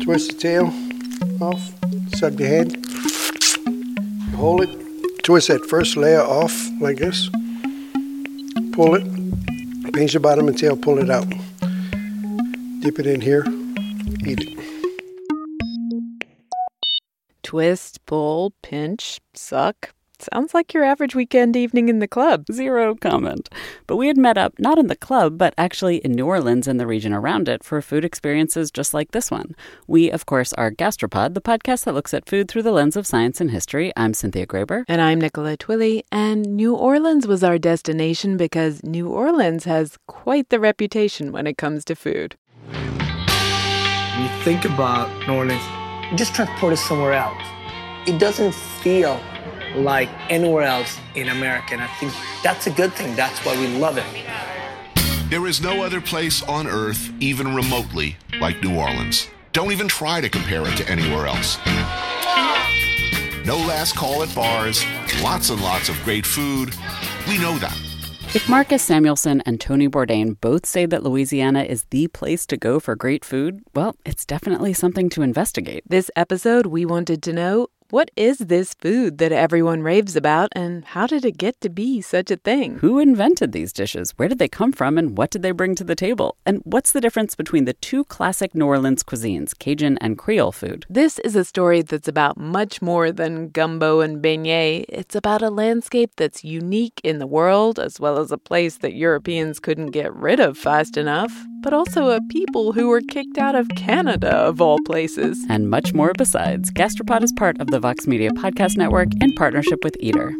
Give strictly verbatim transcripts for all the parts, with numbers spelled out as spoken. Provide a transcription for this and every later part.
twist the tail off, suck the head, you hold it, twist that first layer off like this, pull it, pinch the bottom of the tail, pull it out, dip it in here, eat it. Twist, pull, pinch, suck. Sounds like your average weekend evening in the club. Zero comment. But we had met up not in the club, but actually in New Orleans and the region around it for food experiences just like this one. We, of course, are Gastropod, the podcast that looks at food through the lens of science and history. I'm Cynthia Graber. And I'm Nicola Twilley. And New Orleans was our destination because New Orleans has quite the reputation when it comes to food. When you think about New Orleans, just transport it somewhere else. It doesn't feel like anywhere else in America, and I think that's a good thing. That's why we love it. There is no other place on earth, even remotely, like New Orleans. Don't even try to compare it to anywhere else. No last call at bars, lots and lots of great food. We know that. If Marcus Samuelsson and Tony Bourdain both say that Louisiana is the place to go for great food, well, it's definitely something to investigate. This episode, we wanted to know, what is this food that everyone raves about, and how did it get to be such a thing? Who invented these dishes? Where did they come from, and what did they bring to the table? And what's the difference between the two classic New Orleans cuisines, Cajun and Creole food? This is a story that's about much more than gumbo and beignet. It's about a landscape that's unique in the world, as well as a place that Europeans couldn't get rid of fast enough, but also a people who were kicked out of Canada, of all places. And much more besides. Gastropod is part of the Vox Media Podcast Network in partnership with Eater.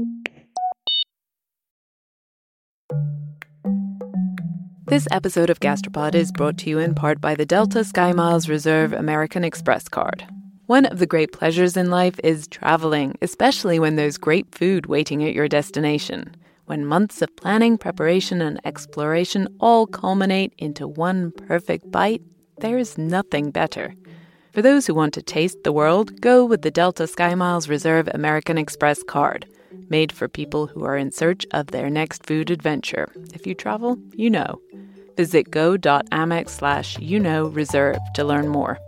This episode of Gastropod is brought to you in part by the Delta SkyMiles Reserve American Express card. One of the great pleasures in life is traveling, especially when there's great food waiting at your destination. When months of planning, preparation, and exploration all culminate into one perfect bite, there's nothing better. For those who want to taste the world, go with the Delta SkyMiles Reserve American Express card, made for people who are in search of their next food adventure. If you travel, you know. Visit go.amex slash you know reserve to learn more.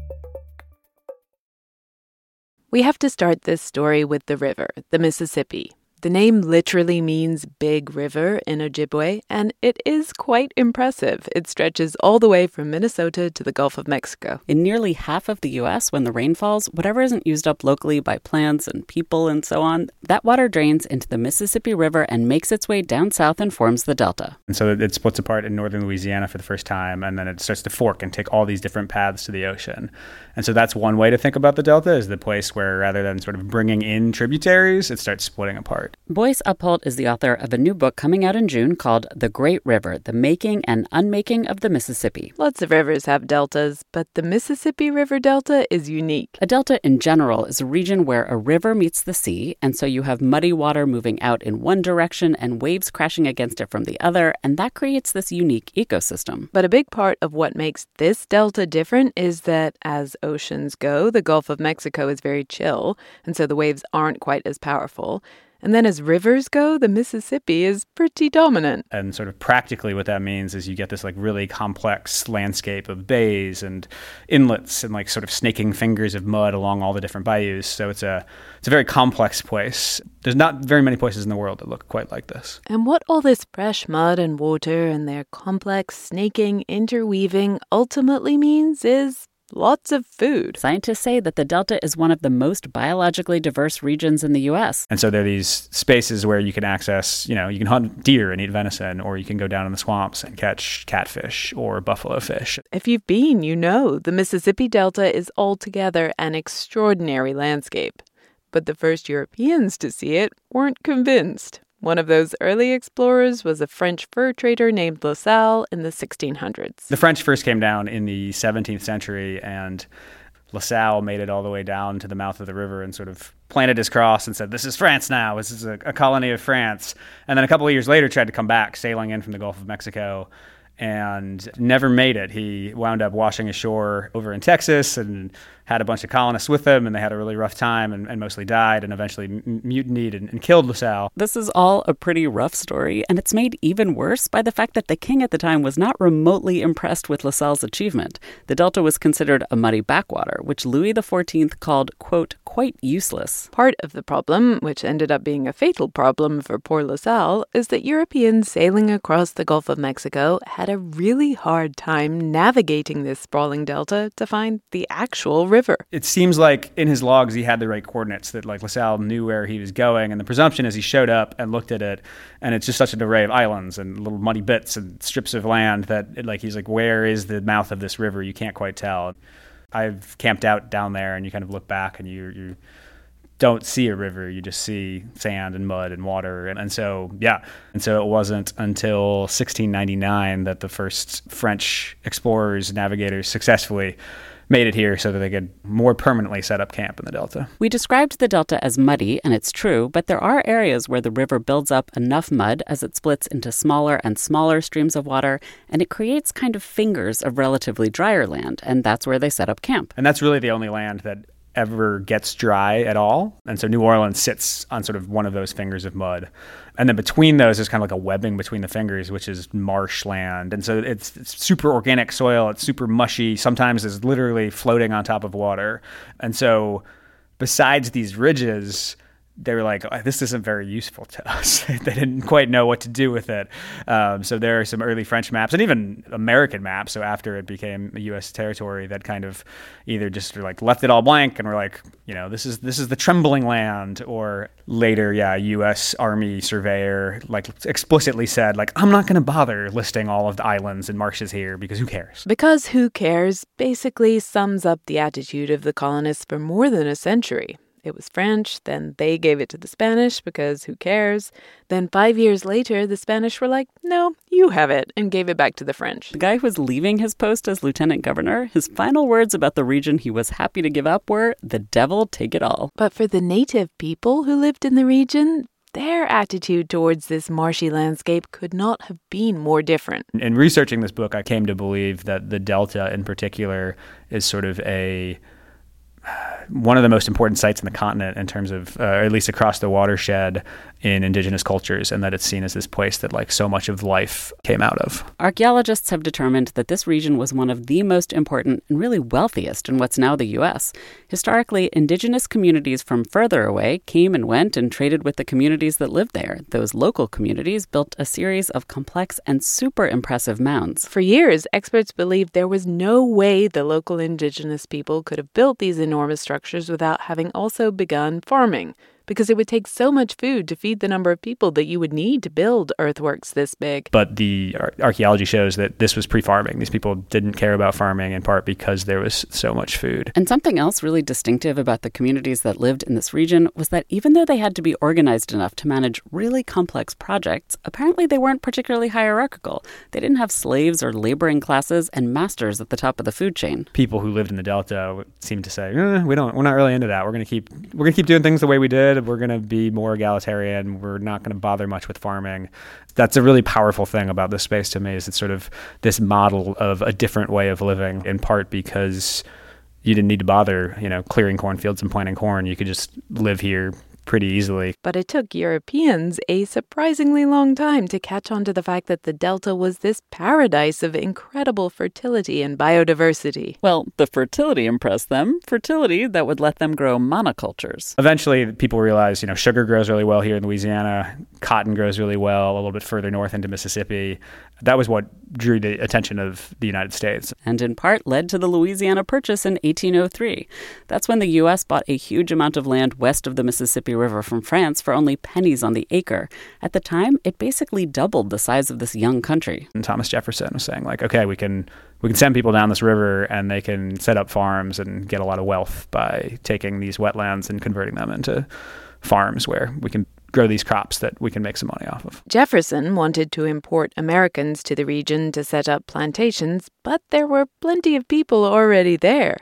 We have to start this story with the river, the Mississippi. The name literally means big river in Ojibwe, and it is quite impressive. It stretches all the way from Minnesota to the Gulf of Mexico. In nearly half of the U S, when the rain falls, whatever isn't used up locally by plants and people and so on, that water drains into the Mississippi River and makes its way down south and forms the Delta. And so it splits apart in northern Louisiana for the first time, and then it starts to fork and take all these different paths to the ocean. And so that's one way to think about the Delta, is the place where rather than sort of bringing in tributaries, it starts splitting apart. Boyce Upholt is the author of a new book coming out in June called The Great River, The Making and Unmaking of the Mississippi. Lots of rivers have deltas, but the Mississippi River Delta is unique. A delta in general is a region where a river meets the sea, and so you have muddy water moving out in one direction and waves crashing against it from the other, and that creates this unique ecosystem. But a big part of what makes this delta different is that as oceans go, the Gulf of Mexico is very chill, and so the waves aren't quite as powerful. And then as rivers go, the Mississippi is pretty dominant. And sort of practically what that means is you get this like really complex landscape of bays and inlets and like sort of snaking fingers of mud along all the different bayous. So it's a it's a very complex place. There's not very many places in the world that look quite like this. And what all this fresh mud and water and their complex snaking, interweaving ultimately means is lots of food. Scientists say that the Delta is one of the most biologically diverse regions in the U S. And so there are these spaces where you can access, you know, you can hunt deer and eat venison, or you can go down in the swamps and catch catfish or buffalo fish. If you've been, you know, the Mississippi Delta is altogether an extraordinary landscape. But the first Europeans to see it weren't convinced. One of those early explorers was a French fur trader named La Salle in the sixteen hundreds. The French first came down in the seventeenth century, and La Salle made it all the way down to the mouth of the river and sort of planted his cross and said, "This is France now. This is a, a colony of France." And then a couple of years later tried to come back, sailing in from the Gulf of Mexico, and never made it. He wound up washing ashore over in Texas and had a bunch of colonists with them, and they had a really rough time and, and mostly died and eventually m- mutinied and, and killed La Salle. This is all a pretty rough story, and it's made even worse by the fact that the king at the time was not remotely impressed with La Salle's achievement. The Delta was considered a muddy backwater, which Louis the fourteenth called, quote, quite useless. Part of the problem, which ended up being a fatal problem for poor La Salle, is that Europeans sailing across the Gulf of Mexico had a really hard time navigating this sprawling delta to find the actual river. It seems like in his logs he had the right coordinates, that like La Salle knew where he was going, and the presumption is he showed up and looked at it, and it's just such an array of islands and little muddy bits and strips of land that it, like he's like, where is the mouth of this river? You can't quite tell. I've camped out down there, and you kind of look back and you you don't see a river, you just see sand and mud and water. And, and so, yeah. And so it wasn't until sixteen ninety-nine that the first French explorers, navigators successfully made it here so that they could more permanently set up camp in the Delta. We described the Delta as muddy, and it's true, but there are areas where the river builds up enough mud as it splits into smaller and smaller streams of water, and it creates kind of fingers of relatively drier land, and that's where they set up camp. And that's really the only land that ever gets dry at all. And so New Orleans sits on sort of one of those fingers of mud. And then between those is kind of like a webbing between the fingers, which is marshland. And so it's, it's super organic soil. It's super mushy. Sometimes it's literally floating on top of water. And so besides these ridges, they were like, oh, this isn't very useful to us. They didn't quite know what to do with it. Um, so there are some early French maps and even American maps. So after it became a U S territory, that kind of either just like left it all blank and were like, you know, this is this is the trembling land. Or later, yeah, a U S Army surveyor like explicitly said, like, I'm not going to bother listing all of the islands and marshes here because who cares? Because who cares basically sums up the attitude of the colonists for more than a century. It was French, then they gave it to the Spanish because who cares? Then five years later, the Spanish were like, no, you have it, and gave it back to the French. The guy who was leaving his post as lieutenant governor, his final words about the region he was happy to give up were, the devil take it all. But for the native people who lived in the region, their attitude towards this marshy landscape could not have been more different. In researching this book, I came to believe that the Delta in particular is sort of a one of the most important sites in the continent in terms of, uh, or at least across the watershed in indigenous cultures, and that it's seen as this place that like so much of life came out of. Archaeologists have determined that this region was one of the most important and really wealthiest in what's now the U S. Historically, indigenous communities from further away came and went and traded with the communities that lived there. Those local communities built a series of complex and super impressive mounds. For years, experts believed there was no way the local indigenous people could have built these enormous structures without having also begun farming, because it would take so much food to feed the number of people that you would need to build earthworks this big. But the ar- archaeology shows that this was pre-farming. These people didn't care about farming in part because there was so much food. And something else really distinctive about the communities that lived in this region was that even though they had to be organized enough to manage really complex projects, apparently they weren't particularly hierarchical. They didn't have slaves or laboring classes and masters at the top of the food chain. People who lived in the Delta seemed to say, eh, we don't, we're not really into that. We're going to keep, we're going to keep doing things the way we did. We're going to be more egalitarian. We're not going to bother much with farming. That's a really powerful thing about this space to me, is it's sort of this model of a different way of living, in part because you didn't need to bother, you know, clearing cornfields and planting corn. You could just live here pretty easily. But it took Europeans a surprisingly long time to catch on to the fact that the Delta was this paradise of incredible fertility and biodiversity. Well, the fertility impressed them. Fertility that would let them grow monocultures. Eventually, people realized, you know, sugar grows really well here in Louisiana. Cotton grows really well a little bit further north into Mississippi. That was what drew the attention of the United States. And in part led to the Louisiana Purchase in eighteen oh three. That's when the U S bought a huge amount of land west of the Mississippi River from France for only pennies on the acre. At the time, it basically doubled the size of this young country. And Thomas Jefferson was saying, like, okay, we can we can send people down this river and they can set up farms and get a lot of wealth by taking these wetlands and converting them into farms where we can grow these crops that we can make some money off of. Jefferson wanted to import Americans to the region to set up plantations, but there were plenty of people already there.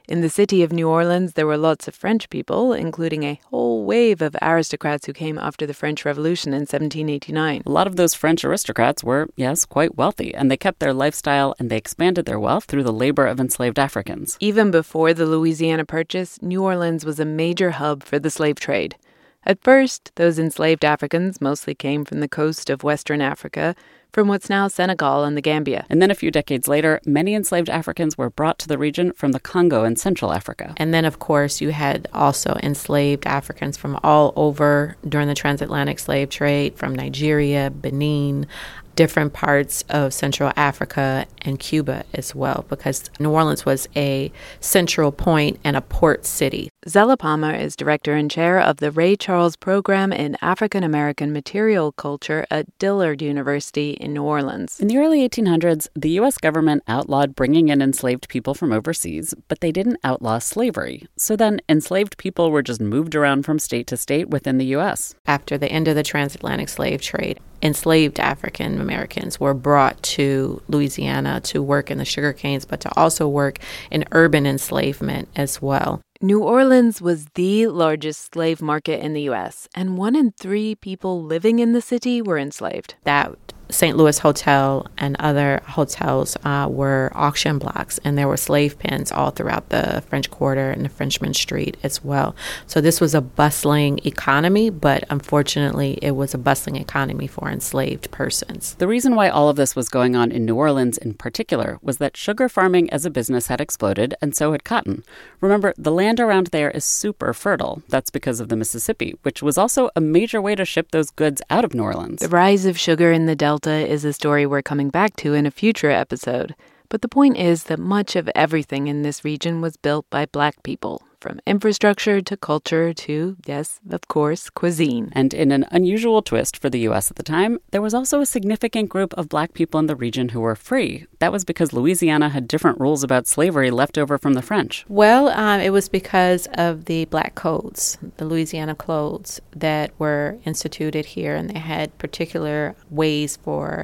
In the city of New Orleans, there were lots of French people, including a whole wave of aristocrats who came after the French Revolution in seventeen eighty-nine. A lot of those French aristocrats were, yes, quite wealthy, and they kept their lifestyle and they expanded their wealth through the labor of enslaved Africans. Even before the Louisiana Purchase, New Orleans was a major hub for the slave trade. At first, those enslaved Africans mostly came from the coast of Western Africa, from what's now Senegal and the Gambia. And then a few decades later, many enslaved Africans were brought to the region from the Congo and Central Africa. And then, of course, you had also enslaved Africans from all over during the transatlantic slave trade, from Nigeria, Benin, different parts of Central Africa and Cuba as well, because New Orleans was a central point and a port city. Zella Palmer is director and chair of the Ray Charles Program in African American Material Culture at Dillard University in New Orleans. In the early eighteen hundreds, the U S government outlawed bringing in enslaved people from overseas, but they didn't outlaw slavery. So then enslaved people were just moved around from state to state within the U S. After the end of the transatlantic slave trade, enslaved African Americans were brought to Louisiana to work in the sugar canes, but to also work in urban enslavement as well. New Orleans was the largest slave market in the U S, and one in three people living in the city were enslaved. That Saint Louis Hotel and other hotels uh, were auction blocks, and there were slave pens all throughout the French Quarter and the Frenchman Street as well. So this was a bustling economy, but unfortunately it was a bustling economy for enslaved persons. The reason why all of this was going on in New Orleans in particular was that sugar farming as a business had exploded, and so had cotton. Remember, the land around there is super fertile. That's because of the Mississippi, which was also a major way to ship those goods out of New Orleans. The rise of sugar in the Delta is a story we're coming back to in a future episode. But the point is that much of everything in this region was built by Black people, from infrastructure to culture to, yes, of course, cuisine. And in an unusual twist for the U S at the time, there was also a significant group of Black people in the region who were free. That was because Louisiana had different rules about slavery left over from the French. Well, um, it was because of the Black codes, the Louisiana codes that were instituted here, and they had particular ways for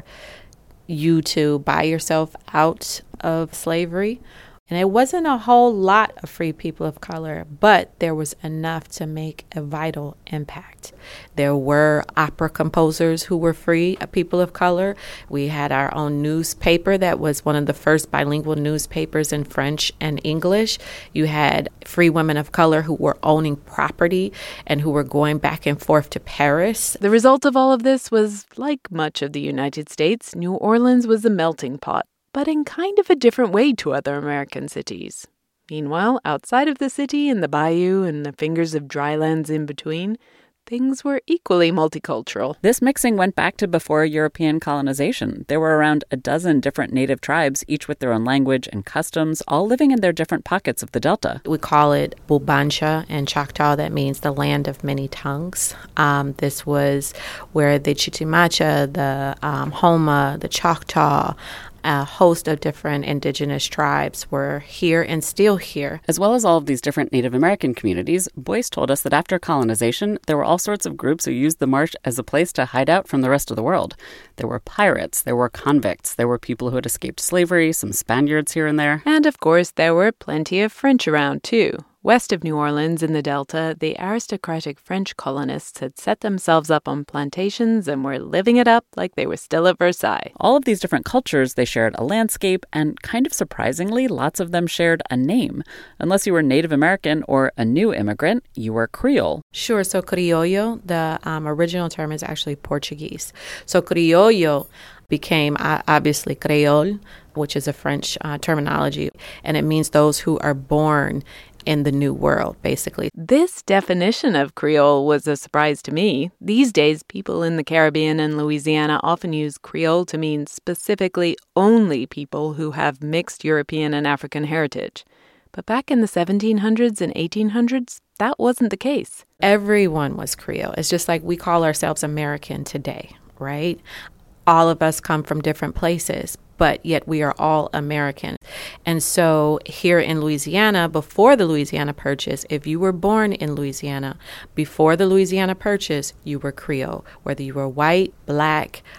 you to buy yourself out of slavery. And it wasn't a whole lot of free people of color, but there was enough to make a vital impact. There were opera composers who were free, people of color. We had our own newspaper that was one of the first bilingual newspapers in French and English. You had free women of color who were owning property and who were going back and forth to Paris. The result of all of this was, like much of the United States, New Orleans was a melting pot, but in kind of a different way to other American cities. Meanwhile, outside of the city, in the bayou and the fingers of dry lands in between, things were equally multicultural. This mixing went back to before European colonization. There were around a dozen different native tribes, each with their own language and customs, all living in their different pockets of the Delta. We call it Bubancha in Choctaw. That means the land of many tongues. Um, this was where the Chitimacha, the um, Homa, the Choctaw, a host of different indigenous tribes were here and still here. As well as all of these different Native American communities, Boyce told us that after colonization, there were all sorts of groups who used the marsh as a place to hide out from the rest of the world. There were pirates, there were convicts, there were people who had escaped slavery, some Spaniards here and there. And of course, there were plenty of French around, too. West of New Orleans in the Delta, the aristocratic French colonists had set themselves up on plantations and were living it up like they were still at Versailles. All of these different cultures, they shared a landscape, and kind of surprisingly, lots of them shared a name. Unless you were Native American or a new immigrant, you were Creole. Sure, so criollo, the um, original term is actually Portuguese. So criollo became uh, obviously Creole, which is a French uh, terminology, and it means those who are born in the New World, basically. This definition of Creole was a surprise to me. These days, people in the Caribbean and Louisiana often use Creole to mean specifically only people who have mixed European and African heritage. But back in the seventeen hundreds and eighteen hundreds, that wasn't the case. Everyone was Creole. It's just like we call ourselves American today, right? All of us come from different places, but yet we are all American. And so here in Louisiana, before the Louisiana Purchase, if you were born in Louisiana, before the Louisiana Purchase, you were Creole. Whether you were white, black,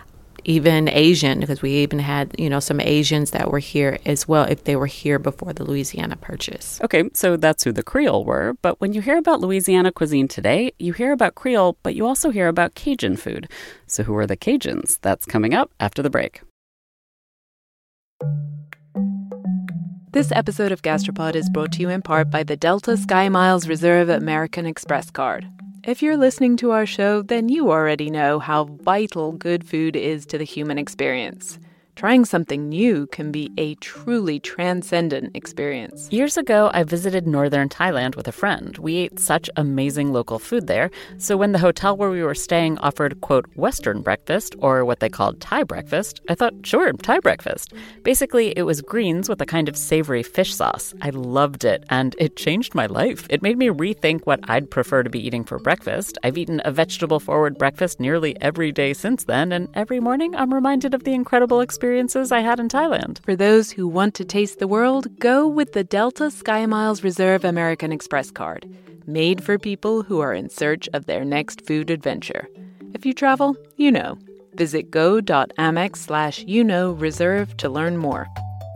even Asian, because we even had, you know, some Asians that were here as well, if they were here before the Louisiana Purchase. Okay, so that's who the Creole were. But when you hear about Louisiana cuisine today, you hear about Creole, but you also hear about Cajun food. So who are the Cajuns? That's coming up after the break. This episode of Gastropod is brought to you in part by the Delta Sky Miles Reserve American Express card. If you're listening to our show, then you already know how vital good food is to the human experience. Trying something new can be a truly transcendent experience. Years ago, I visited northern Thailand with a friend. We ate such amazing local food there. So when the hotel where we were staying offered, quote, Western breakfast, or what they called Thai breakfast, I thought, sure, Thai breakfast. Basically, it was greens with a kind of savory fish sauce. I loved it, and it changed my life. It made me rethink what I'd prefer to be eating for breakfast. I've eaten a vegetable-forward breakfast nearly every day since then, and every morning I'm reminded of the incredible experience experiences I had in Thailand. For those who want to taste the world, go with the Delta Sky Miles Reserve American Express card, made for people who are in search of their next food adventure. If you travel, you know. Visit go.amex slash you know reserve to learn more.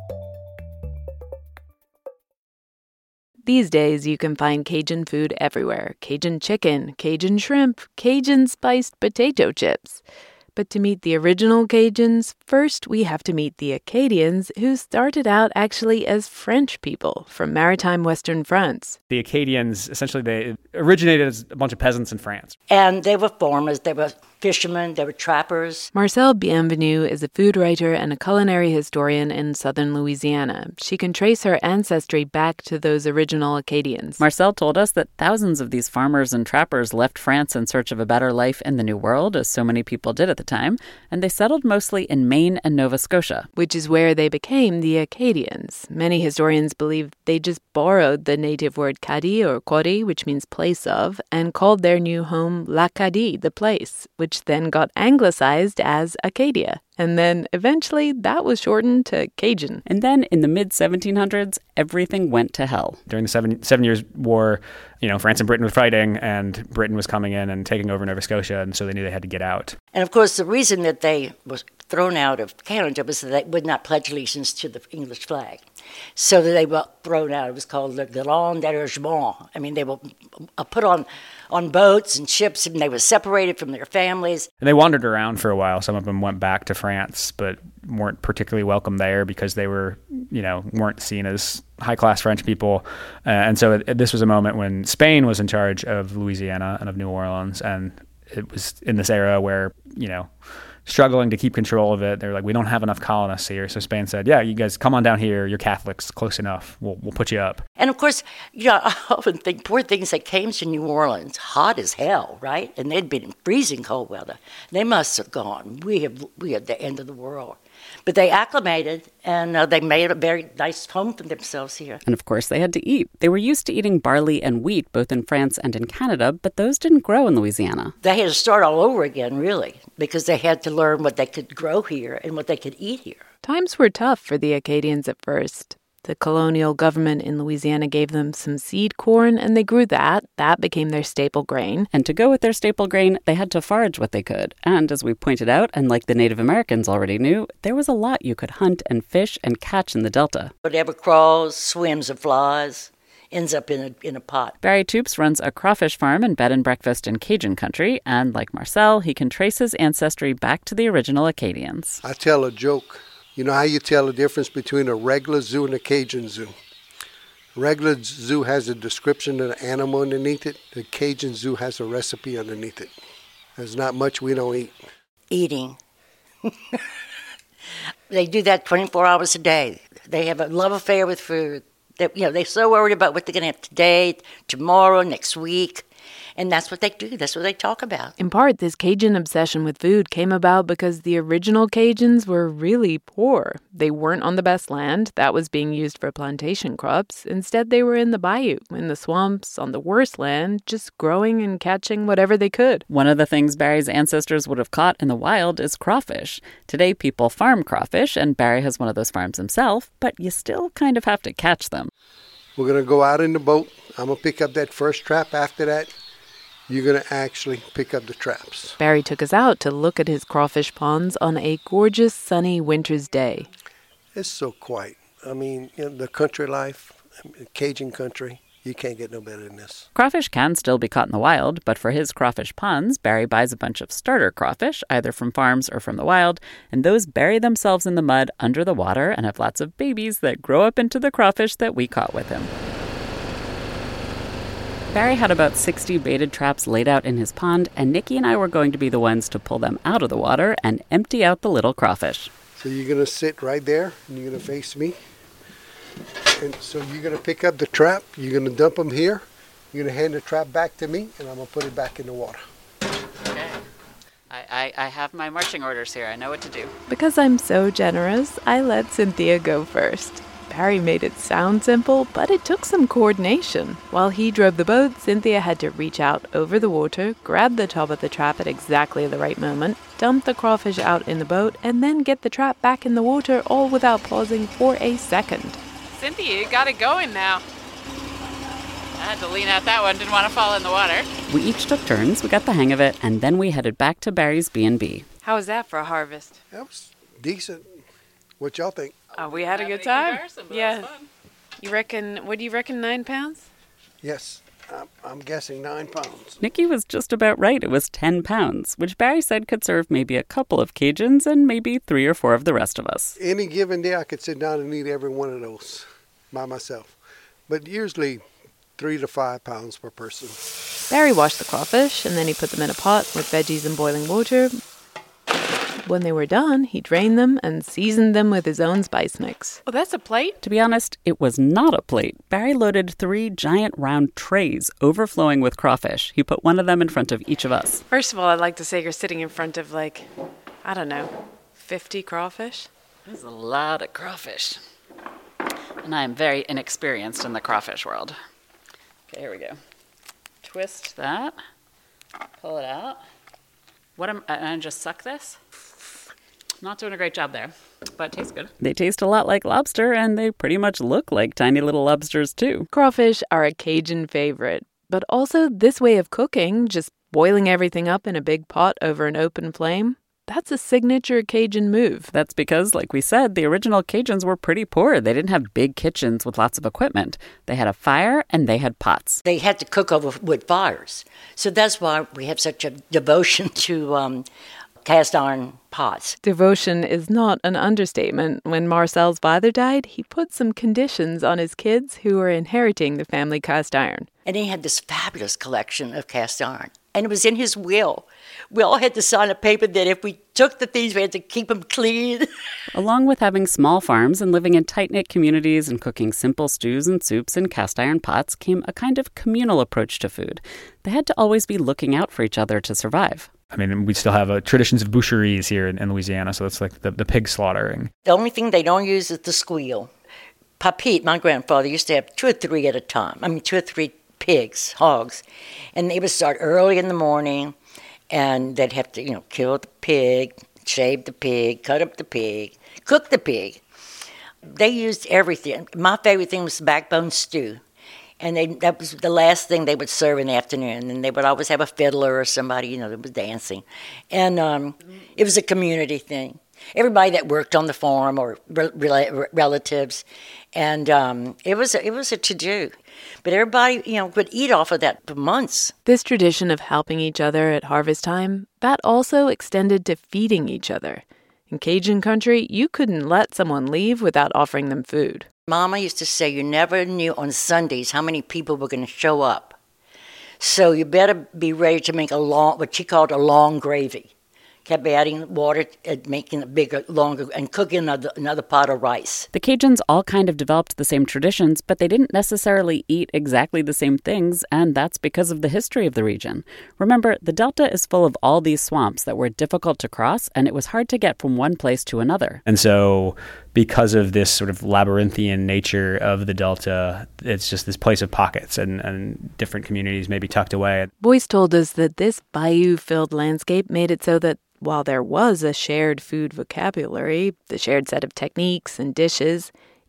These days, you can find Cajun food everywhere. Cajun chicken, Cajun shrimp, Cajun spiced potato chips. But to meet the original Cajuns, first we have to meet the Acadians, who started out actually as French people from maritime Western France. The Acadians, essentially, they originated as a bunch of peasants in France. And they were farmers, they were fishermen, they were trappers. Marcelle Bienvenue is a food writer and a culinary historian in southern Louisiana. She can trace her ancestry back to those original Acadians. Marcelle told us that thousands of these farmers and trappers left France in search of a better life in the New World, as so many people did at the time, and they settled mostly in Maine and Nova Scotia. Which is where they became the Acadians. Many historians believe they just borrowed the native word Cadi or Cori, which means place of, and called their new home L'Acadie, the place, which which then got anglicized as Acadia. And then eventually that was shortened to Cajun. And then in the mid seventeen hundreds, everything went to hell. During the Seven, Seven Years' War, you know, France and Britain were fighting, and Britain was coming in and taking over Nova Scotia, and so they knew they had to get out. And of course, the reason that they were thrown out of Canada was that they would not pledge allegiance to the English flag. So that they were thrown out. It was called the Grand Dérangement. I mean, they were put on on boats and ships, and they were separated from their families. And they wandered around for a while. Some of them went back to France, but weren't particularly welcome there because they were, you know, weren't seen as high-class French people. Uh, and so it, this was a moment when Spain was in charge of Louisiana and of New Orleans, and it was in this era where, you know, struggling to keep control of it. They were like, we don't have enough colonists here. So Spain said, yeah, you guys come on down here. You're Catholics, close enough. We'll we'll put you up. And of course, you know, I often think poor things that came to New Orleans, hot as hell, right? And they'd been in freezing cold weather. They must have gone, we have we are the end of the world. But they acclimated, and uh, they made a very nice home for themselves here. And of course, they had to eat. They were used to eating barley and wheat, both in France and in Canada, but those didn't grow in Louisiana. They had to start all over again, really, because they had to learn what they could grow here and what they could eat here. Times were tough for the Acadians at first. The colonial government in Louisiana gave them some seed corn, and they grew that. That became their staple grain. And to go with their staple grain, they had to forage what they could. And as we pointed out, and like the Native Americans already knew, there was a lot you could hunt and fish and catch in the Delta. Whatever crawls, swims, or flies ends up in a, in a pot. Barry Toups runs a crawfish farm and bed and breakfast in Cajun country, and like Marcelle, he can trace his ancestry back to the original Acadians. I tell a joke. You know how you tell the difference between a regular zoo and a Cajun zoo? A regular zoo has a description of the animal underneath it. The Cajun zoo has a recipe underneath it. There's not much we don't eat. Eating. They do that twenty-four hours a day. They have a love affair with food. They, you know, they're so worried about what they're going to have today, tomorrow, next week. And that's what they do. That's what they talk about. In part, this Cajun obsession with food came about because the original Cajuns were really poor. They weren't on the best land that was being used for plantation crops. Instead, they were in the bayou, in the swamps, on the worst land, just growing and catching whatever they could. One of the things Barry's ancestors would have caught in the wild is crawfish. Today, people farm crawfish, and Barry has one of those farms himself, but you still kind of have to catch them. We're going to go out in the boat. I'm going to pick up that first trap after that. you're going to actually pick up the traps. Barry took us out to look at his crawfish ponds on a gorgeous sunny winter's day. It's so quiet. I mean, you know, the country life, Cajun country, you can't get no better than this. Crawfish can still be caught in the wild, but for his crawfish ponds, Barry buys a bunch of starter crawfish, either from farms or from the wild, and those bury themselves in the mud under the water and have lots of babies that grow up into the crawfish that we caught with him. Barry had about sixty baited traps laid out in his pond, and Nikki and I were going to be the ones to pull them out of the water and empty out the little crawfish. So you're going to sit right there, and you're going to face me. And so you're going to pick up the trap, you're going to dump them here, you're going to hand the trap back to me, and I'm going to put it back in the water. Okay. I, I, I have my marching orders here. I know what to do. Because I'm so generous, I let Cynthia go first. Barry made it sound simple, but it took some coordination. While he drove the boat, Cynthia had to reach out over the water, grab the top of the trap at exactly the right moment, dump the crawfish out in the boat, and then get the trap back in the water, all without pausing for a second. Cynthia, you got it going now. I had to lean out that one, didn't want to fall in the water. We each took turns, we got the hang of it, and then we headed back to Barry's B and B. How was that for a harvest? That was decent. What y'all think? Oh, we had a good time. Yeah. You reckon, what do you reckon, nine pounds? Yes, I'm, I'm guessing nine pounds. Nikki was just about right. It was ten pounds, which Barry said could serve maybe a couple of Cajuns and maybe three or four of the rest of us. Any given day, I could sit down and eat every one of those by myself. But usually three to five pounds per person. Barry washed the crawfish, and then he put them in a pot with veggies and boiling water. When they were done, he drained them and seasoned them with his own spice mix. Oh, that's a plate? To be honest, it was not a plate. Barry loaded three giant round trays overflowing with crawfish. He put one of them in front of each of us. First of all, I'd like to say you're sitting in front of, like, I don't know, fifty crawfish? There's a lot of crawfish. And I am very inexperienced in the crawfish world. Okay, here we go. Twist that. Pull it out. What am I, and just suck this? Not doing a great job there, but it tastes good. They taste a lot like lobster, and they pretty much look like tiny little lobsters, too. Crawfish are a Cajun favorite, but also this way of cooking, just boiling everything up in a big pot over an open flame, that's a signature Cajun move. That's because, like we said, the original Cajuns were pretty poor. They didn't have big kitchens with lots of equipment. They had a fire, and they had pots. They had to cook over wood fires. So that's why we have such a devotion to um, cast iron pots. Devotion is not an understatement. When Marcel's father died, he put some conditions on his kids who were inheriting the family cast iron. And he had this fabulous collection of cast iron. And it was in his will. We all had to sign a paper that if we took the things, we had to keep them clean. Along with having small farms and living in tight-knit communities and cooking simple stews and soups in cast iron pots came a kind of communal approach to food. They had to always be looking out for each other to survive. I mean, we still have uh, traditions of boucheries here in, in Louisiana, so it's like the, the pig slaughtering. The only thing they don't use is the squeal. Papit, my grandfather, used to have two or three at a time. I mean, two or three pigs, hogs. And they would start early in the morning, and they'd have to, you know, kill the pig, shave the pig, cut up the pig, cook the pig. They used everything. My favorite thing was backbone stew. And they, that was the last thing they would serve in the afternoon. And they would always have a fiddler or somebody, you know, that was dancing. And um, it was a community thing. Everybody that worked on the farm or re- re- relatives. And um, it was a, it was a to-do. But everybody, you know, would eat off of that for months. This tradition of helping each other at harvest time, that also extended to feeding each other. In Cajun country, you couldn't let someone leave without offering them food. Mama used to say you never knew on Sundays how many people were going to show up. So you better be ready to make a long, what she called a long gravy. Kept adding water and making it bigger, longer, and cooking another, another pot of rice. The Cajuns all kind of developed the same traditions, but they didn't necessarily eat exactly the same things, and that's because of the history of the region. Remember, the Delta is full of all these swamps that were difficult to cross, and it was hard to get from one place to another. And so, because of this sort of labyrinthian nature of the Delta, it's just this place of pockets, and, and different communities may be tucked away. Boyce told us that this bayou-filled landscape made it so that while there was a shared food vocabulary, the shared set of techniques and dishes,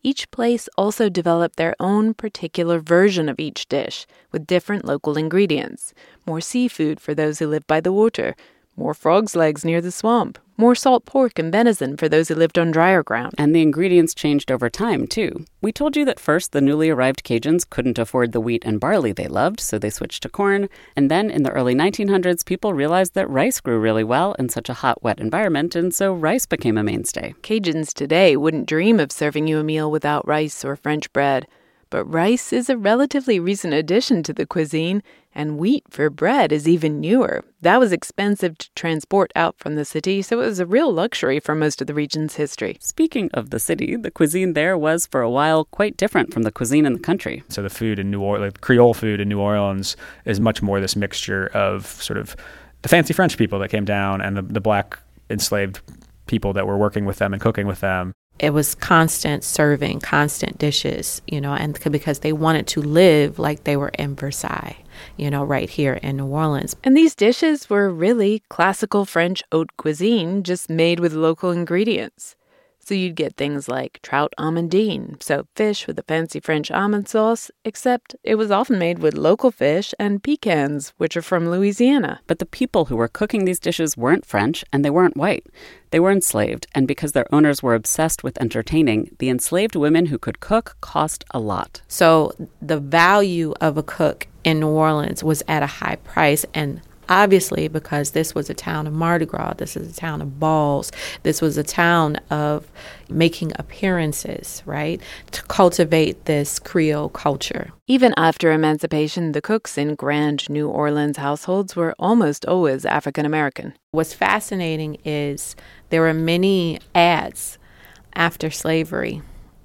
each place also developed their own particular version of each dish, with different local ingredients. More seafood for those who lived by the water, more frogs' legs near the swamp, more salt pork and venison for those who lived on drier ground. And the ingredients changed over time, too. We told you that first the newly arrived Cajuns couldn't afford the wheat and barley they loved, so they switched to corn. And then in the early nineteen hundreds, people realized that rice grew really well in such a hot, wet environment, and so rice became a mainstay. Cajuns today wouldn't dream of serving you a meal without rice or French bread. But rice is a relatively recent addition to the cuisine, and wheat for bread is even newer. That was expensive to transport out from the city, so it was a real luxury for most of the region's history. Speaking of the city, the cuisine there was, for a while, quite different from the cuisine in the country. So the food in New Orleans, like Creole food in New Orleans, is much more this mixture of sort of the fancy French people that came down and the, the black enslaved people that were working with them and cooking with them. It was constant serving, constant dishes, you know, and because they wanted to live like they were in Versailles, you know, right here in New Orleans. And these dishes were really classical French haute cuisine, just made with local ingredients. So you'd get things like trout amandine, so fish with a fancy French almond sauce, except it was often made with local fish and pecans, which are from Louisiana. But the people who were cooking these dishes weren't French, and they weren't white. They were enslaved, and because their owners were obsessed with entertaining, the enslaved women who could cook cost a lot. So the value of a cook in New Orleans was at a high price, and obviously, because this was a town of Mardi Gras, this is a town of balls, this was a town of making appearances, right, to cultivate this Creole culture. Even after emancipation, the cooks in grand New Orleans households were almost always African American. What's fascinating is there were many ads after slavery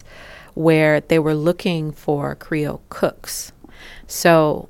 where they were looking for Creole cooks. So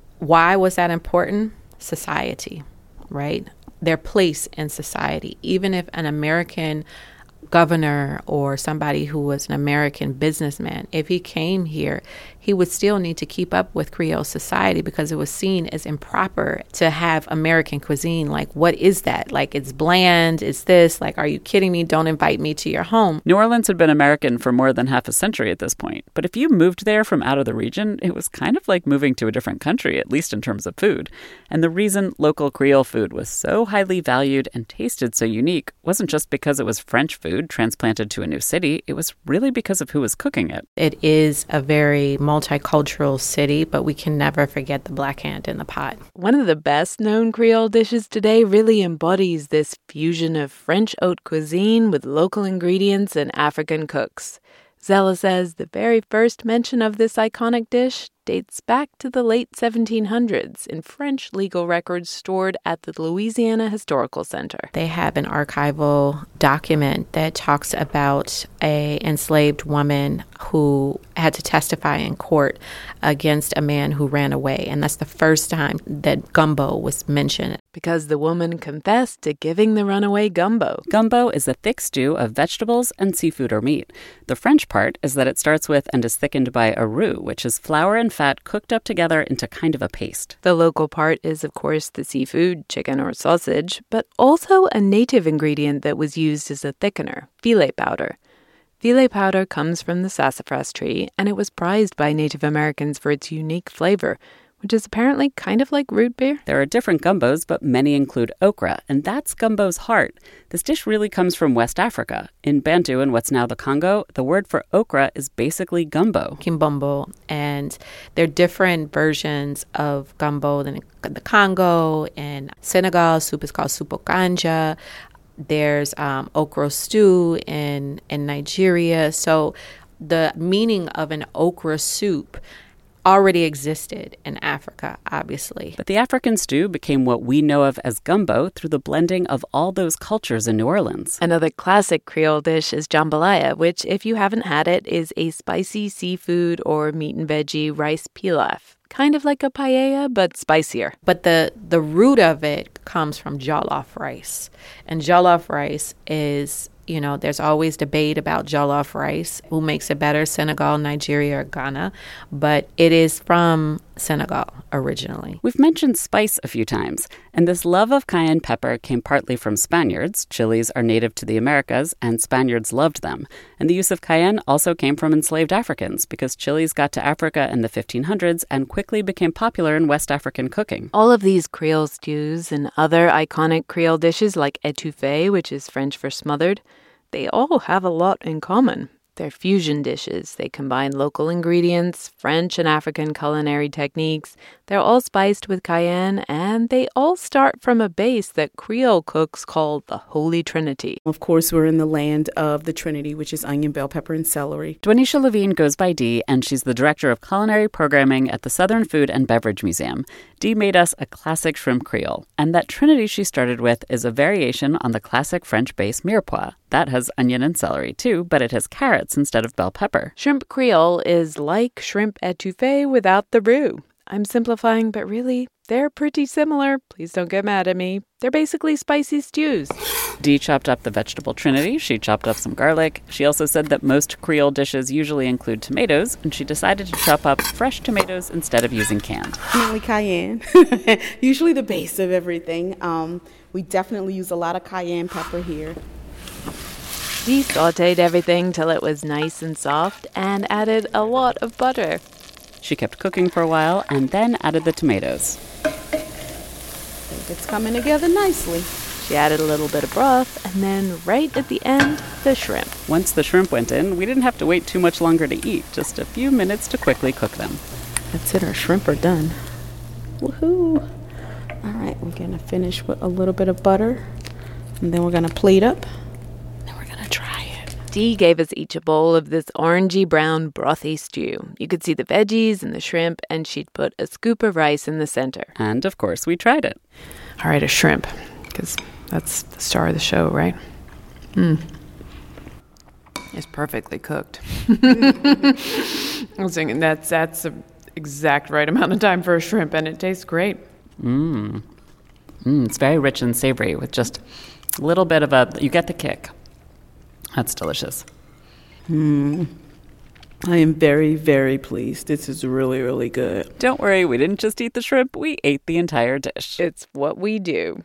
why was that important? Society, right? Their place in society. Even if an American governor or somebody who was an American businessman, if he came here, he would still need to keep up with Creole society because it was seen as improper to have American cuisine. Like, what is that? Like, it's bland, it's this, like, are you kidding me? Don't invite me to your home. New Orleans had been American for more than half a century at this point. But if you moved there from out of the region, it was kind of like moving to a different country, at least in terms of food. And the reason local Creole food was so highly valued and tasted so unique wasn't just because it was French food transplanted to a new city. It was really because of who was cooking it. It is a very multicultural city, but we can never forget the black hand in the pot. One of the best-known Creole dishes today really embodies this fusion of French haute cuisine with local ingredients and African cooks. Zella says the very first mention of this iconic dish dates back to the late seventeen hundreds in French legal records stored at the Louisiana Historical Center. They have an archival document that talks about a enslaved woman who had to testify in court against a man who ran away. And that's the first time that gumbo was mentioned. Because the woman confessed to giving the runaway gumbo. Gumbo is a thick stew of vegetables and seafood or meat. The French part is that it starts with and is thickened by a roux, which is flour and fat cooked up together into kind of a paste. The local part is, of course, the seafood, chicken or sausage, but also a native ingredient that was used as a thickener, filet powder. Filet powder comes from the sassafras tree, and it was prized by Native Americans for its unique flavor, which is apparently kind of like root beer. There are different gumbos, but many include okra, and that's gumbo's heart. This dish really comes from West Africa. In Bantu, in what's now the Congo, the word for okra is basically gumbo. Kimbombo, and there are different versions of gumbo in the Congo. In Senegal, soup is called supokanja. There's um, okra stew in, in Nigeria. So the meaning of an okra soup already existed in Africa, obviously. But the African stew became what we know of as gumbo through the blending of all those cultures in New Orleans. Another classic Creole dish is jambalaya, which, if you haven't had it, is a spicy seafood or meat and veggie rice pilaf. Kind of like a paella, but spicier. But the, the root of it comes from jollof rice. And jollof rice is, you know, there's always debate about jollof rice. Who makes it better, Senegal, Nigeria, or Ghana? But it is from Senegal originally. We've mentioned spice a few times, and this love of cayenne pepper came partly from Spaniards. Chilies are native to the Americas, and Spaniards loved them. And the use of cayenne also came from enslaved Africans, because chilies got to Africa in the fifteen hundreds and quickly became popular in West African cooking. All of these Creole stews and other iconic Creole dishes like étouffée, which is French for smothered, they all have a lot in common. They're fusion dishes. They combine local ingredients, French and African culinary techniques. They're all spiced with cayenne, and they all start from a base that Creole cooks call the Holy Trinity. Of course, we're in the land of the Trinity, which is onion, bell pepper, and celery. Dwanisha Levine goes by Dee, and she's the director of culinary programming at the Southern Food and Beverage Museum. Dee made us a classic shrimp Creole, and that Trinity she started with is a variation on the classic French base mirepoix. That has onion and celery, too, but it has carrots instead of bell pepper. Shrimp Creole is like shrimp étouffée without the roux. I'm simplifying, but really, they're pretty similar. Please don't get mad at me. They're basically spicy stews. Dee chopped up the vegetable trinity. She chopped up some garlic. She also said that most Creole dishes usually include tomatoes, and she decided to chop up fresh tomatoes instead of using canned. Mainly cayenne. Usually the base of everything. Um, we definitely use a lot of cayenne pepper here. Dee sauteed everything till it was nice and soft and added a lot of butter. She kept cooking for a while and then added the tomatoes. I think it's coming together nicely. She added a little bit of broth, and then right at the end, the shrimp. Once the shrimp went in, we didn't have to wait too much longer to eat, just a few minutes to quickly cook them. That's it, our shrimp are done. Woohoo! All right, we're going to finish with a little bit of butter, and then we're going to plate up. Dee gave us each a bowl of this orangey brown brothy stew. You could see the veggies and the shrimp, and she'd put a scoop of rice in the center. And, of course, we tried it. All right, a shrimp, because that's the star of the show, right? Hmm. It's perfectly cooked. I was thinking that's, that's the exact right amount of time for a shrimp, and it tastes great. Mmm. Mm, it's very rich and savory with just a little bit of a... You get the kick. That's delicious. Hmm. I am very, very pleased. This is really, really good. Don't worry, we didn't just eat the shrimp. We ate the entire dish. It's what we do.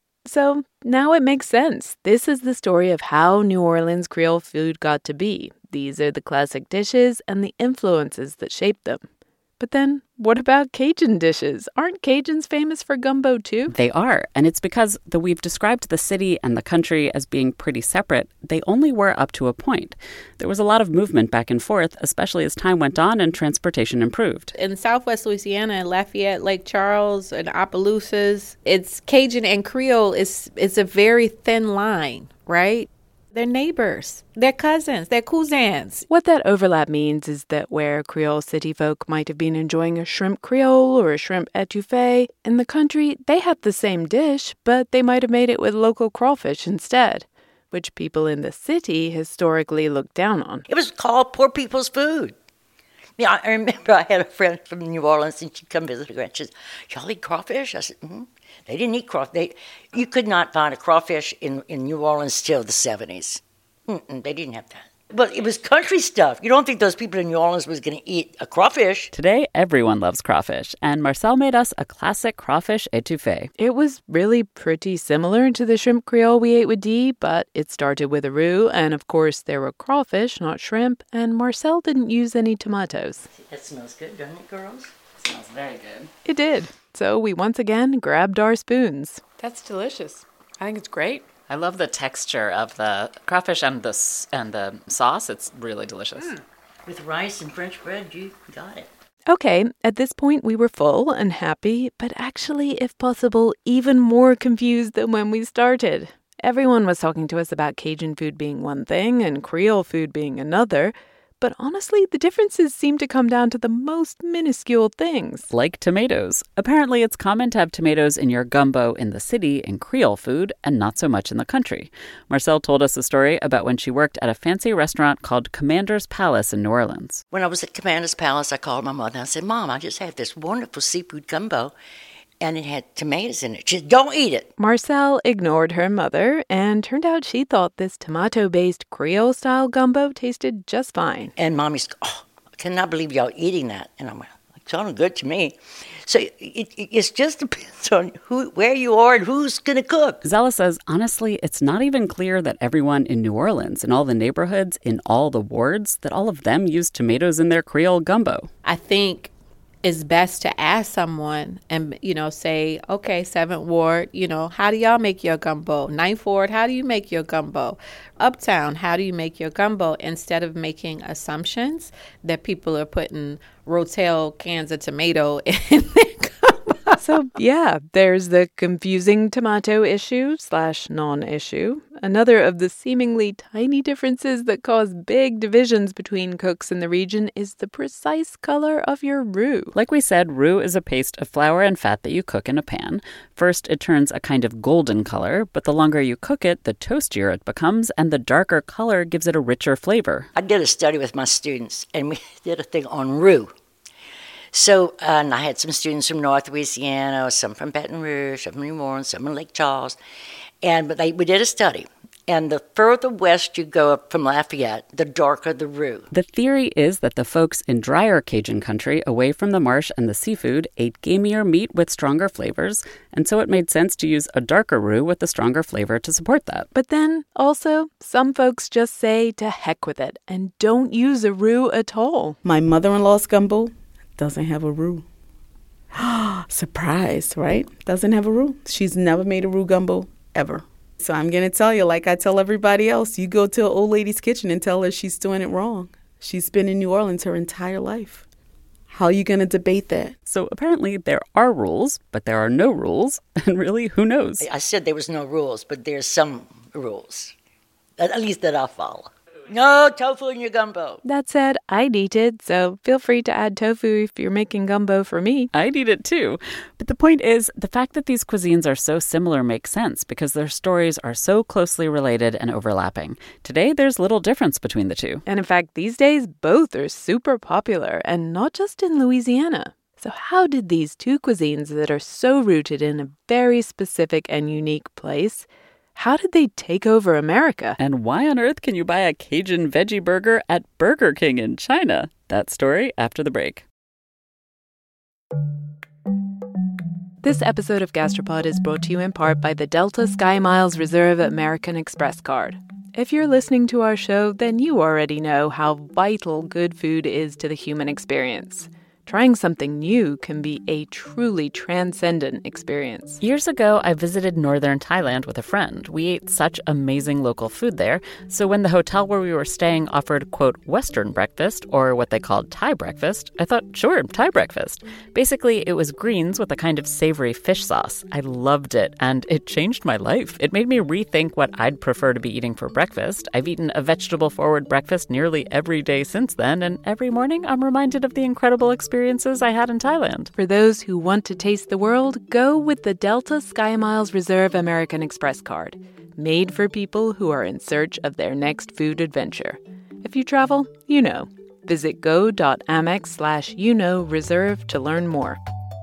So now it makes sense. This is the story of how New Orleans Creole food got to be. These are the classic dishes and the influences that shaped them. But then, what about Cajun dishes? Aren't Cajuns famous for gumbo too? They are, and it's because though we've described the city and the country as being pretty separate, they only were up to a point. There was a lot of movement back and forth, especially as time went on and transportation improved. In southwest Louisiana, Lafayette, Lake Charles, and Opelousas, it's Cajun and Creole is it's a very thin line, right? They're neighbors. They're cousins. They're cousins. What that overlap means is that where Creole city folk might have been enjoying a shrimp Creole or a shrimp étouffée, in the country, they had the same dish, but they might have made it with local crawfish instead, which people in the city historically looked down on. It was called poor people's food. Yeah, I remember I had a friend from New Orleans, and she'd come visit her, and she said, y'all eat crawfish? I said, mm-hmm. They didn't eat crawfish. They, you could not find a crawfish in, in New Orleans till the seventies. Mm-mm, they didn't have that. But it was country stuff. You don't think those people in New Orleans was going to eat a crawfish. Today, everyone loves crawfish, and Marcel made us a classic crawfish étouffée. It was really pretty similar to the shrimp Creole we ate with Dee, but it started with a roux, and of course there were crawfish, not shrimp, and Marcel didn't use any tomatoes. That smells good, doesn't it, girls? It smells very good. It did. So we once again grabbed our spoons. That's delicious. I think it's great. I love the texture of the crawfish and the and the sauce. It's really delicious. Mm. With rice and French bread, you got it. Okay, at this point we were full and happy, but actually, if possible, even more confused than when we started. Everyone was talking to us about Cajun food being one thing and Creole food being another. But honestly, the differences seem to come down to the most minuscule things. Like tomatoes. Apparently, it's common to have tomatoes in your gumbo in the city in Creole food and not so much in the country. Marcel told us a story about when she worked at a fancy restaurant called Commander's Palace in New Orleans. When I was at Commander's Palace, I called my mother and I said, Mom, I just had this wonderful seafood gumbo. And it had tomatoes in it. She said, don't eat it. Marcel ignored her mother, and turned out she thought this tomato-based Creole-style gumbo tasted just fine. And Mommy's, oh, I cannot believe y'all eating that. And I'm like, sounded good to me. So it, it, it just depends on who, where you are and who's going to cook. Zella says, honestly, it's not even clear that everyone in New Orleans, in all the neighborhoods, in all the wards, that all of them use tomatoes in their Creole gumbo. I think it's best to ask someone and, you know, say, okay, seventh Ward, you know, how do y'all make your gumbo? Ninth Ward, how do you make your gumbo? Uptown, how do you make your gumbo? Instead of making assumptions that people are putting Rotel cans of tomato in their gumbo. So, yeah, there's the confusing tomato issue slash non-issue. Another of the seemingly tiny differences that cause big divisions between cooks in the region is the precise color of your roux. Like we said, roux is a paste of flour and fat that you cook in a pan. First, it turns a kind of golden color, but the longer you cook it, the toastier it becomes, and the darker color gives it a richer flavor. I did a study with my students, and we did a thing on roux. So, uh, and I had some students from North Louisiana, some from Baton Rouge, some from New Orleans, some from Lake Charles. And but they, we did a study. And the further west you go up from Lafayette, the darker the roux. The theory is that the folks in drier Cajun country, away from the marsh and the seafood, ate gamier meat with stronger flavors, and so it made sense to use a darker roux with a stronger flavor to support that. But then, also, some folks just say to heck with it and don't use a roux at all. My mother-in-law's gumbo doesn't have a roux. Surprise, right? Doesn't have a roux. She's never made a roux gumbo, ever. So I'm going to tell you, like I tell everybody else, you go to an old lady's kitchen and tell her she's doing it wrong. She's been in New Orleans her entire life. How are you going to debate that? So apparently there are rules, but there are no rules. And really, who knows? I said there was no rules, but there's some rules, at least that I follow. No tofu in your gumbo. That said, I'd eat it, so feel free to add tofu if you're making gumbo for me. I'd eat it too. But the point is, the fact that these cuisines are so similar makes sense because their stories are so closely related and overlapping. Today, there's little difference between the two. And in fact, these days, both are super popular, and not just in Louisiana. So how did these two cuisines that are so rooted in a very specific and unique place, how did they take over America? And why on earth can you buy a Cajun veggie burger at Burger King in China? That story after the break. This episode of Gastropod is brought to you in part by the Delta Sky Miles Reserve American Express card. If you're listening to our show, then you already know how vital good food is to the human experience. Trying something new can be a truly transcendent experience. Years ago, I visited northern Thailand with a friend. We ate such amazing local food there. So when the hotel where we were staying offered, quote, Western breakfast, or what they called Thai breakfast, I thought, sure, Thai breakfast. Basically, it was greens with a kind of savory fish sauce. I loved it, and it changed my life. It made me rethink what I'd prefer to be eating for breakfast. I've eaten a vegetable-forward breakfast nearly every day since then, and every morning I'm reminded of the incredible experience experiences I had in Thailand. For those who want to taste the world, go with the Delta Sky Miles Reserve American Express card, made for people who are in search of their next food adventure. If you travel, you know. Visit go.amex slash you know reserve to learn more.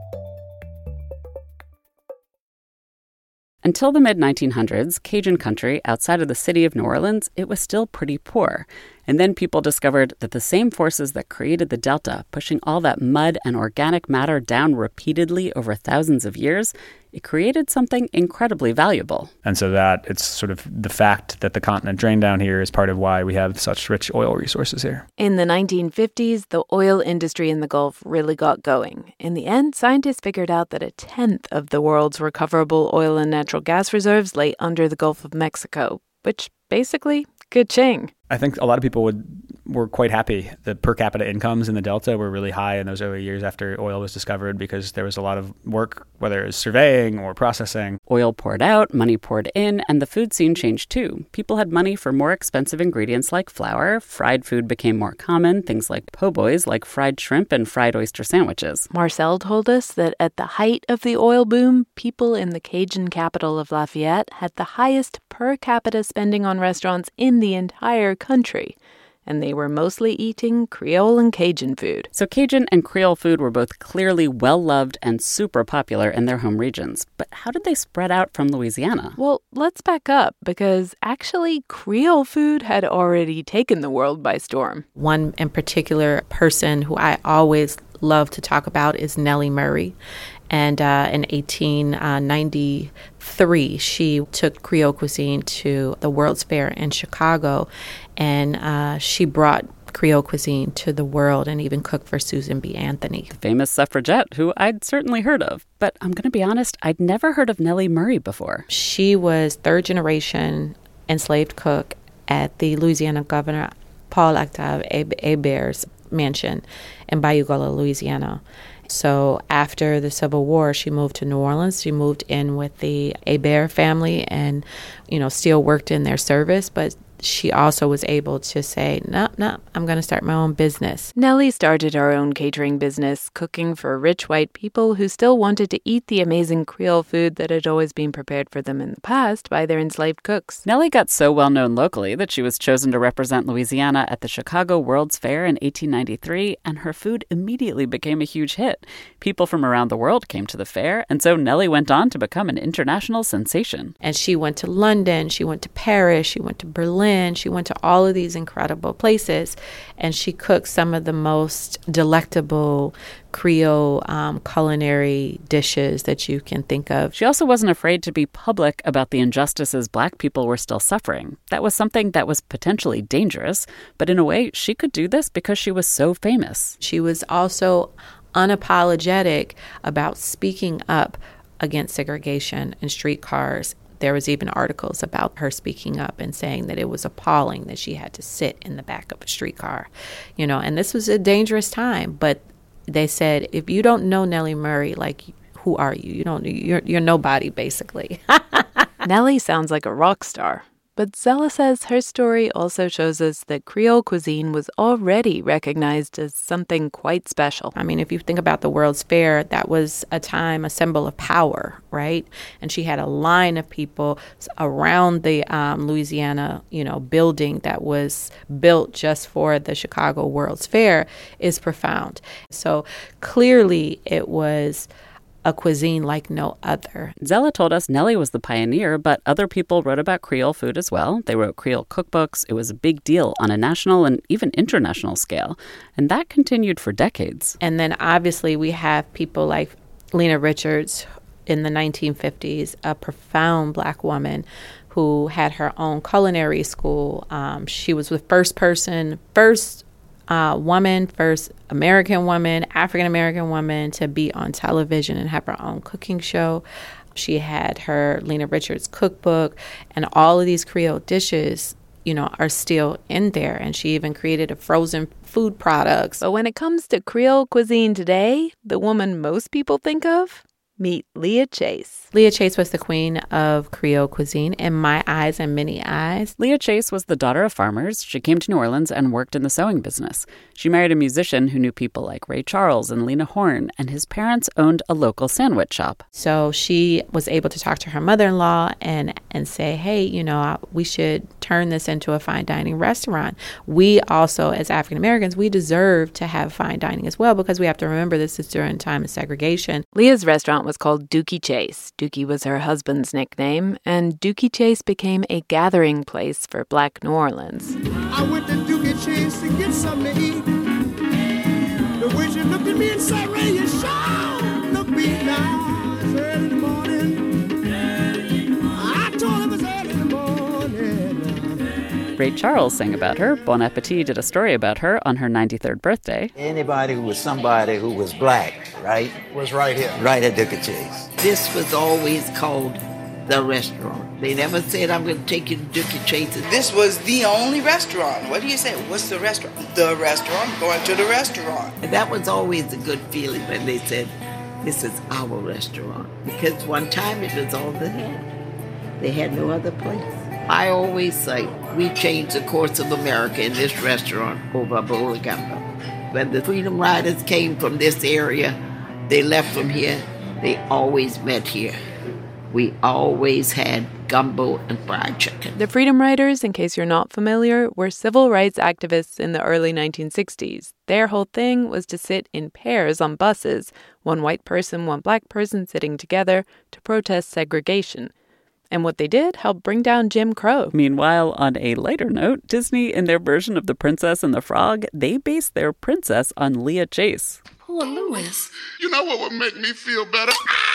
Until the mid nineteen hundreds, Cajun country, outside of the city of New Orleans, it was still pretty poor. And then people discovered that the same forces that created the Delta, pushing all that mud and organic matter down repeatedly over thousands of years, it created something incredibly valuable. And so that it's sort of the fact that the continent drained down here is part of why we have such rich oil resources here. In the nineteen fifties, the oil industry in the Gulf really got going. In the end, scientists figured out that a tenth of the world's recoverable oil and natural gas reserves lay under the Gulf of Mexico, which basically, ka-ching. I think a lot of people would were quite happy. The per capita incomes in the Delta were really high in those early years after oil was discovered because there was a lot of work, whether it was surveying or processing. Oil poured out, money poured in, and the food scene changed too. People had money for more expensive ingredients like flour. Fried food became more common, things like po' boys, like fried shrimp and fried oyster sandwiches. Marcel told us that at the height of the oil boom, people in the Cajun capital of Lafayette had the highest per capita spending on restaurants in the entire country. And they were mostly eating Creole and Cajun food. So Cajun and Creole food were both clearly well-loved and super popular in their home regions. But how did they spread out from Louisiana? Well, let's back up, because actually Creole food had already taken the world by storm. One in particular person who I always love to talk about is Nellie Murray. And uh, in eighteen ninety-three, she took Creole cuisine to the World's Fair in Chicago, and uh, she brought Creole cuisine to the world and even cooked for Susan B. Anthony. The famous suffragette, who I'd certainly heard of. But I'm going to be honest, I'd never heard of Nellie Murray before. She was third generation enslaved cook at the Louisiana Governor Paul Octave Hebert's mansion in Bayou Gola, Louisiana. So after the Civil War, she moved to New Orleans. She moved in with the Hebert family and, you know, still worked in their service, but she also was able to say, no, no, I'm going to start my own business. Nellie started her own catering business, cooking for rich white people who still wanted to eat the amazing Creole food that had always been prepared for them in the past by their enslaved cooks. Nellie got so well known locally that she was chosen to represent Louisiana at the Chicago World's Fair in eighteen ninety-three, and her food immediately became a huge hit. People from around the world came to the fair, and so Nellie went on to become an international sensation. And she went to London, she went to Paris, she went to Berlin. She went to all of these incredible places, and she cooked some of the most delectable Creole um, culinary dishes that you can think of. She also wasn't afraid to be public about the injustices Black people were still suffering. That was something that was potentially dangerous, but in a way, she could do this because she was so famous. She was also unapologetic about speaking up against segregation in streetcars. There was even articles about her speaking up and saying that it was appalling that she had to sit in the back of a streetcar, you know, and this was a dangerous time. But they said, if you don't know Nellie Murray, like, who are you? You don't, you're, you're nobody, basically. Nellie sounds like a rock star. But Zella says her story also shows us that Creole cuisine was already recognized as something quite special. I mean, if you think about the World's Fair, that was a time, a symbol of power, right? And she had a line of people around the um, Louisiana, you know, building that was built just for the Chicago World's Fair is profound. So clearly it was a cuisine like no other. Zella told us Nellie was the pioneer, but other people wrote about Creole food as well. They wrote Creole cookbooks. It was a big deal on a national and even international scale. And that continued for decades. And then obviously we have people like Lena Richards in the nineteen fifties, a profound Black woman who had her own culinary school. Um, she was the first person, first Uh, woman, first American woman, African-American woman to be on television and have her own cooking show. She had her Lena Richards cookbook, and all of these Creole dishes, you know, are still in there. And she even created a frozen food products. But when it comes to Creole cuisine today, the woman most people think of, meet Leah Chase. Leah Chase was the queen of Creole cuisine in my eyes and many eyes. Leah Chase was the daughter of farmers. She came to New Orleans and worked in the sewing business. She married a musician who knew people like Ray Charles and Lena Horne, and his parents owned a local sandwich shop. So she was able to talk to her mother-in-law and, and say, hey, you know, we should turn this into a fine dining restaurant. We also, as African Americans, we deserve to have fine dining as well, because we have to remember this is during a time of segregation. Leah's restaurant was called Dookie Chase. Dookie was her husband's nickname, and Dookie Chase became a gathering place for Black New Orleans. I went to Dookie Chase to get something to eat. The way she looked at me and said, Ray, you sure look me now. It's early in the morning. I told him it's early in the morning. Ray Charles sang about her. Bon Appetit did a story about her on her ninety-third birthday. Anybody who was somebody who was Black, right? Was right here. Right at Dookie Chase. This was always called the restaurant. They never said, I'm going to take you to Dookie Chase. This was the only restaurant. What do you say? What's the restaurant? The restaurant. Going to the restaurant. And that was always a good feeling when they said, this is our restaurant. Because one time it was all they had. They had no other place. I always say, we changed the course of America in this restaurant over a bowl of gumbo. When the Freedom Riders came from this area, they left from here, they always met here. We always had gumbo and fried chicken. The Freedom Riders, in case you're not familiar, were civil rights activists in the early nineteen sixties. Their whole thing was to sit in pairs on buses, one white person, one black person sitting together to protest segregation. And what they did helped bring down Jim Crow. Meanwhile, on a lighter note, Disney, in their version of The Princess and the Frog, they based their princess on Leah Chase. Poor Louis. You know what would make me feel better?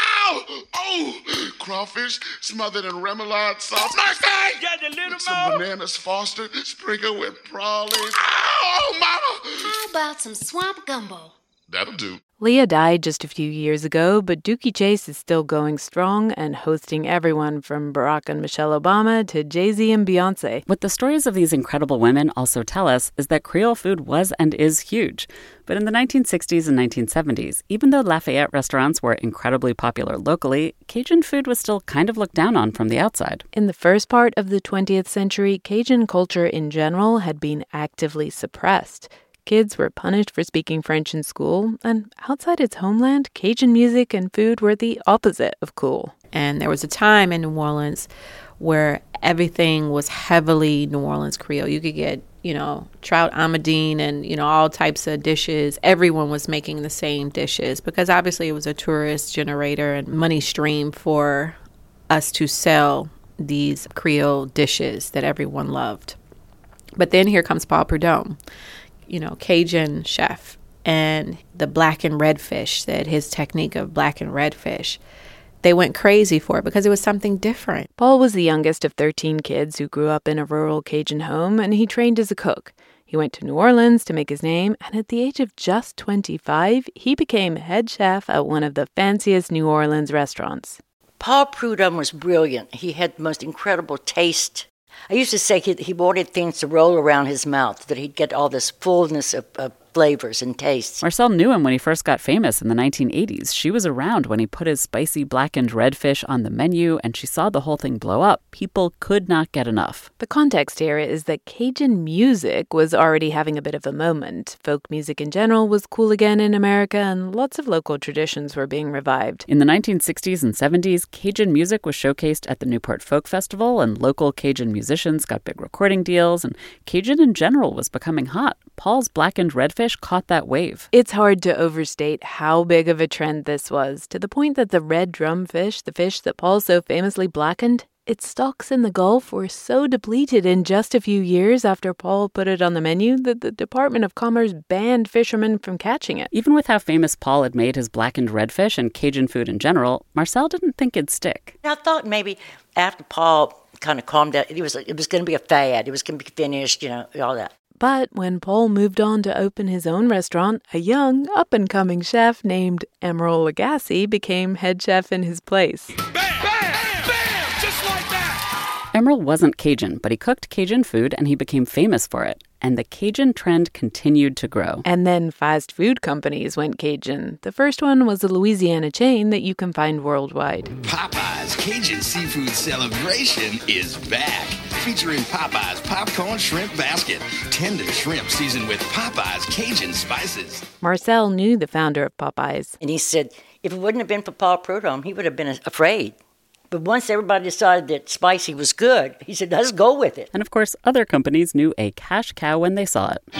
Ow! Oh! Crawfish smothered in remoulade sauce. Mercy! Just a little with some more. bananas Foster sprinkled with prawlies. Ow, mama! How about some swamp gumbo? That'll do. Leah died just a few years ago, but Dooky Chase is still going strong and hosting everyone from Barack and Michelle Obama to Jay-Z and Beyonce. What the stories of these incredible women also tell us is that Creole food was and is huge. But in the nineteen sixties and nineteen seventies, even though Lafayette restaurants were incredibly popular locally, Cajun food was still kind of looked down on from the outside. In the first part of the twentieth century, Cajun culture in general had been actively suppressed. Kids were punished for speaking French in school, and outside its homeland, Cajun music and food were the opposite of cool. And there was a time in New Orleans where everything was heavily New Orleans Creole. You could get, you know, trout amadine and, you know, all types of dishes. Everyone was making the same dishes because obviously it was a tourist generator and money stream for us to sell these Creole dishes that everyone loved. But then here comes Paul Prudhomme, you know, Cajun chef, and the black and red fish, that his technique of black and red fish, they went crazy for it because it was something different. Paul was the youngest of thirteen kids who grew up in a rural Cajun home, and he trained as a cook. He went to New Orleans to make his name, and at the age of just twenty-five, he became head chef at one of the fanciest New Orleans restaurants. Paul Prudhomme was brilliant. He had the most incredible taste. I used to say he, he wanted things to roll around his mouth, that he'd get all this fullness of, of flavors and tastes. Marcel knew him when he first got famous in the nineteen eighties. She was around when he put his spicy blackened redfish on the menu, and she saw the whole thing blow up. People could not get enough. The context here is that Cajun music was already having a bit of a moment. Folk music in general was cool again in America, and lots of local traditions were being revived. In the nineteen sixties and seventies, Cajun music was showcased at the Newport Folk Festival, and local Cajun musicians got big recording deals, and Cajun in general was becoming hot. Paul's blackened redfish caught that wave. It's hard to overstate how big of a trend this was, to the point that the red drumfish, the fish that Paul so famously blackened, its stocks in the Gulf were so depleted in just a few years after Paul put it on the menu that the Department of Commerce banned fishermen from catching it. Even with how famous Paul had made his blackened redfish and Cajun food in general, Marcel didn't think it'd stick. I thought maybe after Paul kind of calmed down, it was, it was going to be a fad. It was going to be finished, you know, all that. But when Paul moved on to open his own restaurant, a young, up-and-coming chef named Emeril Lagasse became head chef in his place. Bam! Bam! Bam! Just like that! Emeril wasn't Cajun, but he cooked Cajun food and he became famous for it. And the Cajun trend continued to grow. And then fast food companies went Cajun. The first one was a Louisiana chain that you can find worldwide. Popeye's Cajun Seafood Celebration is back. Featuring Popeye's Popcorn Shrimp Basket. Tender shrimp seasoned with Popeye's Cajun spices. Marcel knew the founder of Popeyes. And he said, if it wouldn't have been for Paul Prudhomme, he would have been afraid. But once everybody decided that spicy was good, he said, let's go with it. And of course, other companies knew a cash cow when they saw it.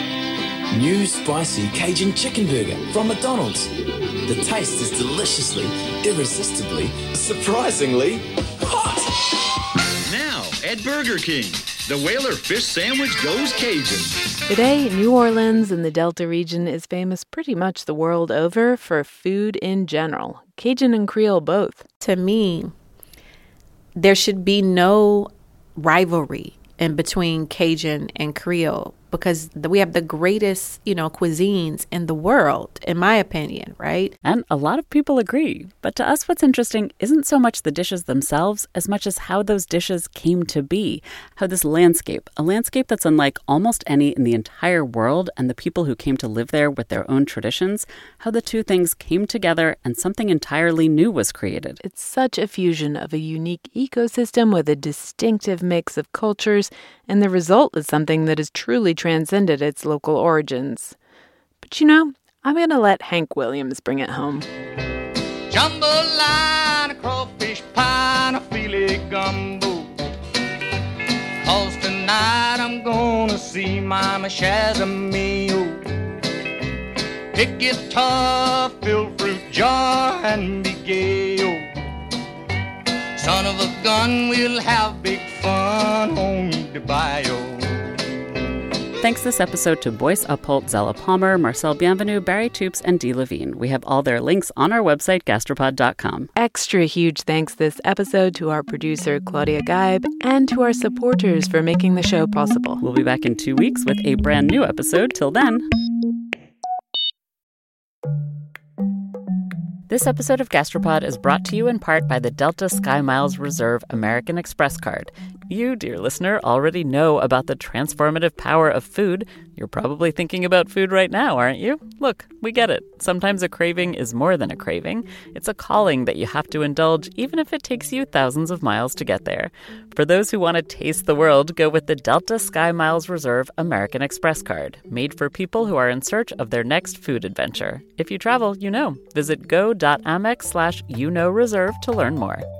New spicy Cajun chicken burger from McDonald's. The taste is deliciously, irresistibly, surprisingly hot. Now at Burger King, the Whaler fish sandwich goes Cajun. Today, New Orleans and the Delta region is famous pretty much the world over for food in general, Cajun and Creole both. To me, there should be no rivalry in between Cajun and Creole because we have the greatest, you know, cuisines in the world, in my opinion, right? And a lot of people agree. But to us, what's interesting isn't so much the dishes themselves as much as how those dishes came to be. How this landscape, a landscape that's unlike almost any in the entire world, and the people who came to live there with their own traditions, how the two things came together and something entirely new was created. It's such a fusion of a unique ecosystem with a distinctive mix of cultures, and the result is something that has truly transcended its local origins. But you know, I'm going to let Hank Williams bring it home. Jambalaya, crawfish pie, and a filet gumbo. 'Cause tonight I'm gonna see Mama Shazamio. Pick guitar, fill fruit jar, and be gay, oh. Son of a gun, we'll have big fun on the bayou. Thanks this episode to Boyce Upholt, Zella Palmer, Marcel Bienvenu, Barry Toops, and Dee Levine. We have all their links on our website, gastropod dot com. Extra huge thanks this episode to our producer, Claudia Geib, and to our supporters for making the show possible. We'll be back in two weeks with a brand new episode. Till then. This episode of Gastropod is brought to you in part by the Delta Sky Miles Reserve American Express card. You, dear listener, already know about the transformative power of food. You're probably thinking about food right now, aren't you? Look, we get it. Sometimes a craving is more than a craving. It's a calling that you have to indulge, even if it takes you thousands of miles to get there. For those who want to taste the world, go with the Delta Sky Miles Reserve American Express card, made for people who are in search of their next food adventure. If you travel, you know. Visit go.amex slash you know reserve to learn more.